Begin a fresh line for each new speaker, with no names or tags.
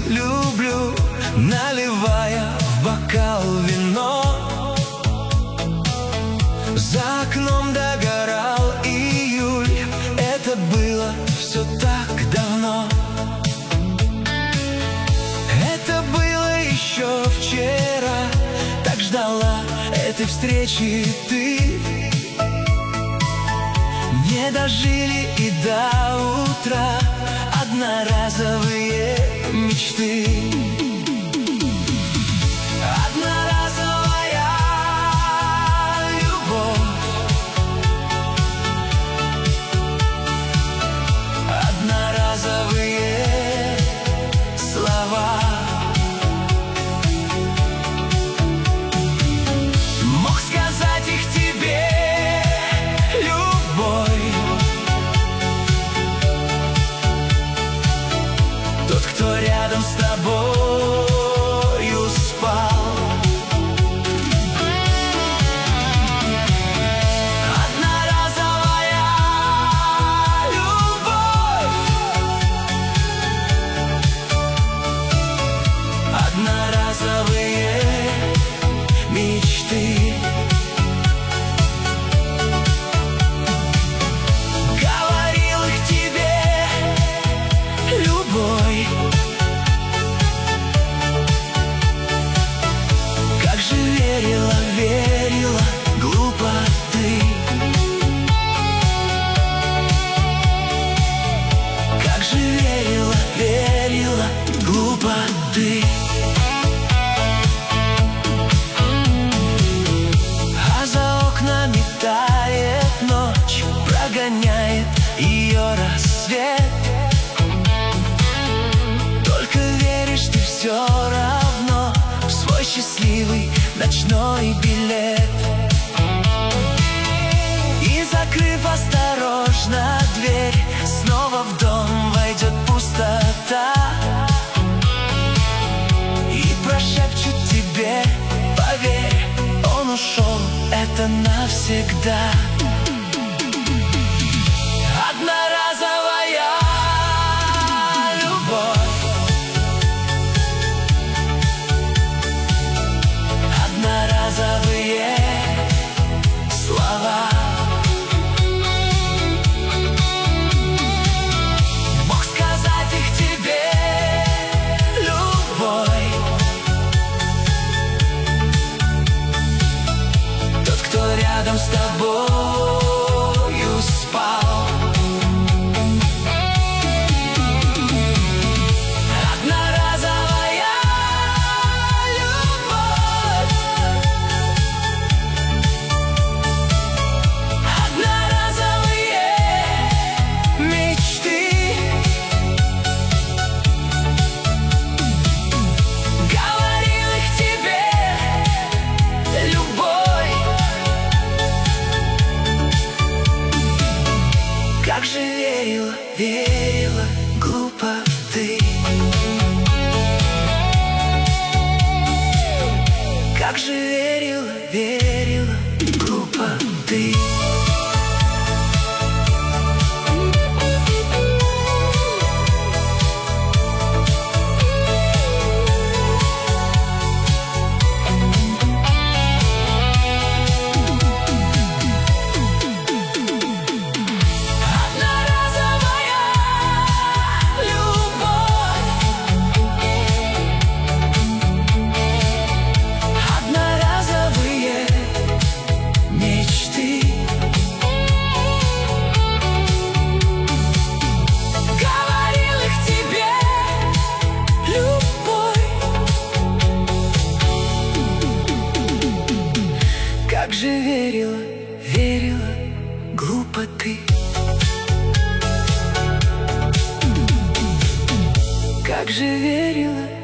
люблю, наливая в бокал вино. За окном догорал июль, это было все так давно. Это было еще вчера, так ждала этой встречи ты. Не дожили и до утра одноразовые мечты. Одноразовая любовь, одноразовые слова. Мог сказать их тебе, любовь. Тот, кто рядом с тобою спал. Одноразовая любовь, одноразовые мечты. Говорил их тебе, любовь. Как же верила, верила, глупо ты. Как же верила, верила, глупо ты. А за окнами тает ночь, прогоняет ее рассвет. Только веришь ты все равно в свой счастливый ночной билет. И, закрыв осторожно дверь, снова в дом войдет пустота. И прошепчет тебе, поверь, он ушел, это навсегда. Одноразовая любовь, одноразовые слова. Мог сказать их тебе, любовь. Тот, кто рядом с тобою спал. Одноразовая любовь, одноразовые мечты. Говорил их тебе, любовь. Как же верила, верила, глупо ты. Как же верила, верила, глупо ты. Одноразовая любовь, одноразовые мечты. Говорил их тебе, любовь. Как же верила, верила, глупо ты. Как же верила,